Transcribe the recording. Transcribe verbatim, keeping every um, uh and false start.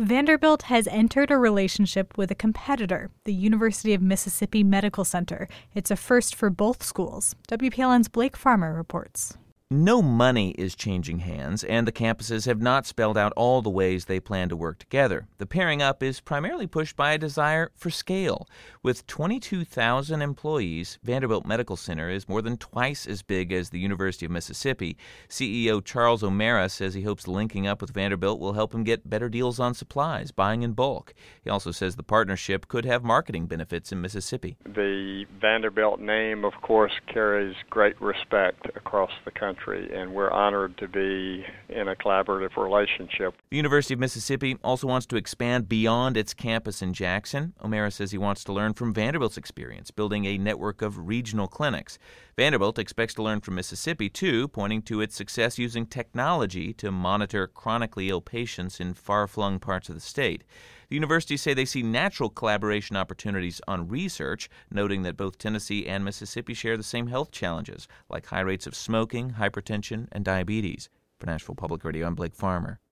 Vanderbilt has entered a relationship with a competitor, the University of Mississippi Medical Center. It's a first for both schools. W P L N's Blake Farmer reports. No money is changing hands, and the campuses have not spelled out all the ways they plan to work together. The pairing up is primarily pushed by a desire for scale. With twenty-two thousand employees, Vanderbilt Medical Center is more than twice as big as the University of Mississippi. C E O Charles O'Mara says he hopes linking up with Vanderbilt will help him get better deals on supplies, buying in bulk. He also says the partnership could have marketing benefits in Mississippi. The Vanderbilt name, of course, carries great respect across the country, and we're honored to be in a collaborative relationship. The University of Mississippi also wants to expand beyond its campus in Jackson. O'Mara says he wants to learn from Vanderbilt's experience, building a network of regional clinics. Vanderbilt expects to learn from Mississippi, too, pointing to its success using technology to monitor chronically ill patients in far-flung parts of the state. The universities say they see natural collaboration opportunities on research, noting that both Tennessee and Mississippi share the same health challenges, like high rates of smoking, hypertension, and diabetes. For Nashville Public Radio, I'm Blake Farmer.